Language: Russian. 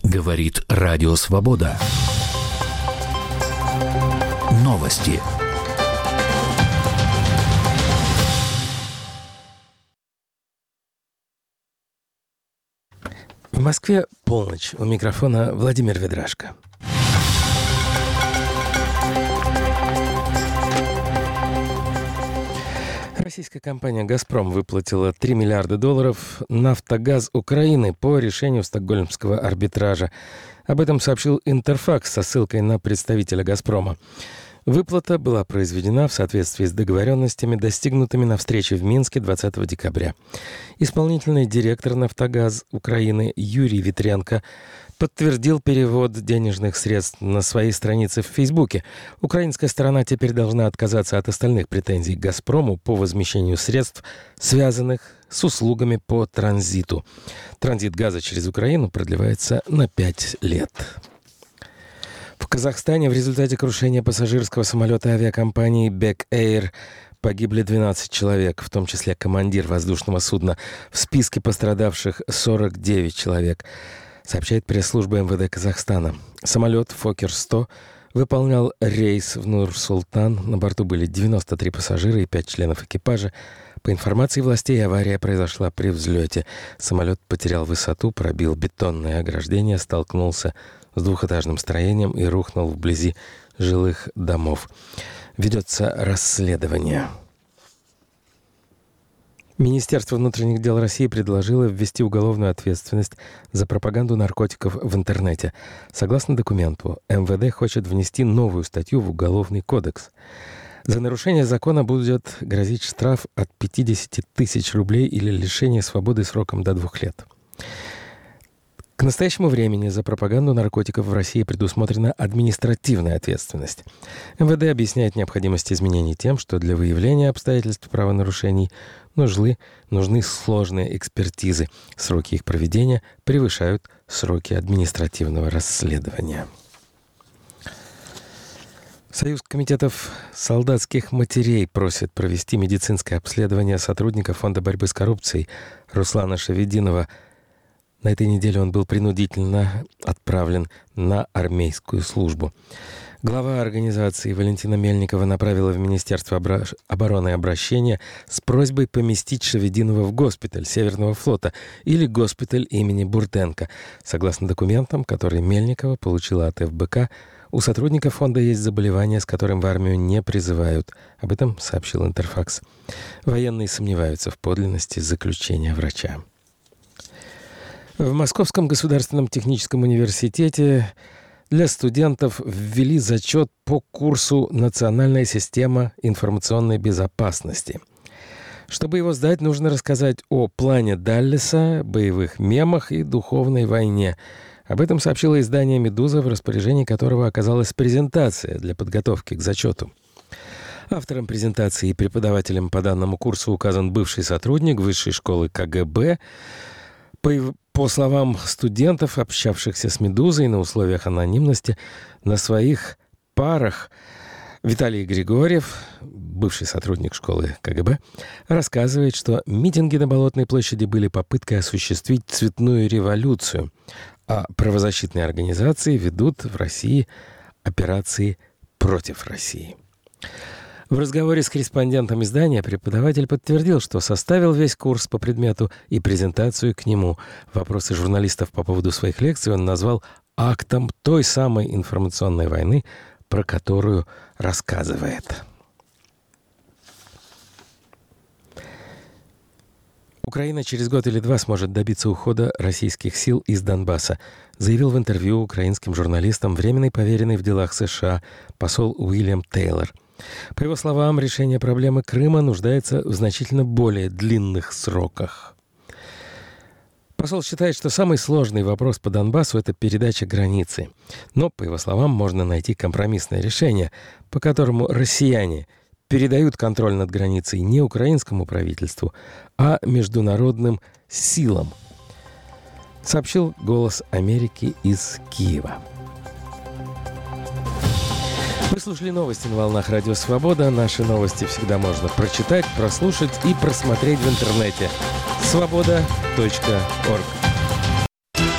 Говорит Радио Свобода. Новости. В Москве полночь. У микрофона Владимир Ведрашко. Российская компания «Газпром» выплатила $3 миллиарда «Нафтогаз Украины» по решению Стокгольмского арбитража. Об этом сообщил Интерфакс со ссылкой на представителя «Газпрома». Выплата была произведена в соответствии с договоренностями, достигнутыми на встрече в Минске 20 декабря. Исполнительный директор «Нафтогаз Украины» Юрий Витренко подтвердил перевод денежных средств на своей странице в Фейсбуке. Украинская сторона теперь должна отказаться от остальных претензий к «Газпрому» по возмещению средств, связанных с услугами по транзиту. Транзит газа через Украину продлевается на 5 лет. В Казахстане в результате крушения пассажирского самолета авиакомпании Back Air погибли 12 человек, в том числе командир воздушного судна. В списке пострадавших 49 человек, сообщает пресс-служба МВД Казахстана. Самолет «Фоккер-100» выполнял рейс в Нур-Султан. На борту были 93 пассажира и 5 членов экипажа. По информации властей, авария произошла при взлете. Самолет потерял высоту, пробил бетонное ограждение, столкнулся с двухэтажным строением и рухнул вблизи жилых домов. Ведется расследование. Министерство внутренних дел России предложило ввести уголовную ответственность за пропаганду наркотиков в интернете. Согласно документу, МВД хочет внести новую статью в Уголовный кодекс. За нарушение закона будет грозить штраф от 50 тысяч рублей или лишение свободы сроком до 2 лет. К настоящему времени за пропаганду наркотиков в России предусмотрена административная ответственность. МВД объясняет необходимость изменений тем, что для выявления обстоятельств правонарушений нужны сложные экспертизы. Сроки их проведения превышают сроки административного расследования. Союз комитетов солдатских матерей просит провести медицинское обследование сотрудника Фонда борьбы с коррупцией Руслана Шавединова. На этой неделе он был принудительно отправлен на армейскую службу. Глава организации Валентина Мельникова направила в Министерство обороны обращение с просьбой поместить Шавединова в госпиталь Северного флота или госпиталь имени Буртенко. Согласно документам, которые Мельникова получила от ФБК, у сотрудников фонда есть заболевание, с которым в армию не призывают. Об этом сообщил Интерфакс. Военные сомневаются в подлинности заключения врача. В Московском государственном техническом университете для студентов ввели зачет по курсу «Национальная система информационной безопасности». Чтобы его сдать, нужно рассказать о плане Даллеса, боевых мемах и духовной войне. Об этом сообщило издание «Медуза», в распоряжении которого оказалась презентация для подготовки к зачету. Автором презентации и преподавателем по данному курсу указан бывший сотрудник Высшей школы КГБ. По словам студентов, общавшихся с «Медузой» на условиях анонимности, на своих парах Виталий Григорьев, бывший сотрудник школы КГБ, рассказывает, что митинги на Болотной площади были попыткой осуществить цветную революцию, а правозащитные организации ведут в России операции против России. В разговоре с корреспондентом издания преподаватель подтвердил, что составил весь курс по предмету и презентацию к нему. Вопросы журналистов по поводу своих лекций он назвал актом той самой информационной войны, про которую рассказывает. Украина через год или 2 сможет добиться ухода российских сил из Донбасса, заявил в интервью украинским журналистам временный поверенный в делах США посол Уильям Тейлор. По его словам, решение проблемы Крыма нуждается в значительно более длинных сроках. Посол считает, что самый сложный вопрос по Донбассу – это передача границы. Но, по его словам, можно найти компромиссное решение, по которому россияне передают контроль над границей не украинскому правительству, а международным силам, сообщил «Голос Америки» из Киева. Вы слушали новости на волнах Радио Свобода. Наши новости всегда можно прочитать, прослушать и просмотреть в интернете. Свобода.орг.